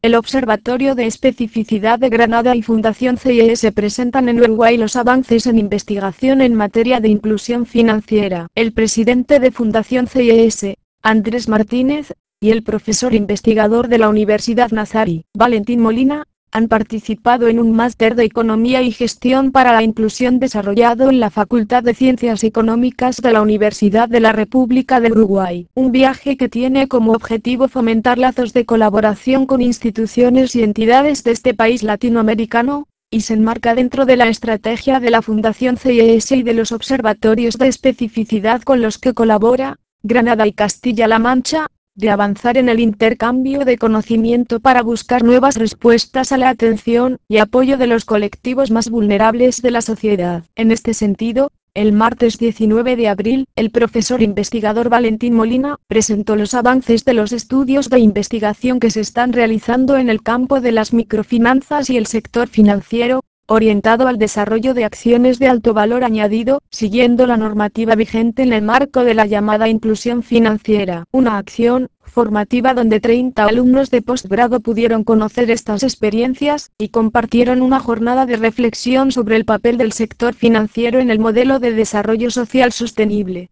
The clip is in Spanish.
El Observatorio de Especificidad de Granada y Fundación CIES presentan en Uruguay los avances en investigación en materia de inclusión financiera. El presidente de Fundación CIES, Andrés Martínez, y el profesor investigador de la Universidad Nazarí, Valentín Molina, han participado en un máster de Economía y Gestión para la Inclusión desarrollado en la Facultad de Ciencias Económicas de la Universidad de la República de Uruguay. Un viaje que tiene como objetivo fomentar lazos de colaboración con instituciones y entidades de este país latinoamericano, y se enmarca dentro de la estrategia de la Fundación CIES y de los observatorios de especificidad con los que colabora, Granada y Castilla-La Mancha, de avanzar en el intercambio de conocimiento para buscar nuevas respuestas a la atención y apoyo de los colectivos más vulnerables de la sociedad. En este sentido, el martes 19 de abril, el profesor investigador Valentín Molina presentó los avances de los estudios de investigación que se están realizando en el campo de las microfinanzas y el sector financiero, orientado al desarrollo de acciones de alto valor añadido, siguiendo la normativa vigente en el marco de la llamada inclusión financiera. Una acción formativa donde 30 alumnos de posgrado pudieron conocer estas experiencias, y compartieron una jornada de reflexión sobre el papel del sector financiero en el modelo de desarrollo social sostenible.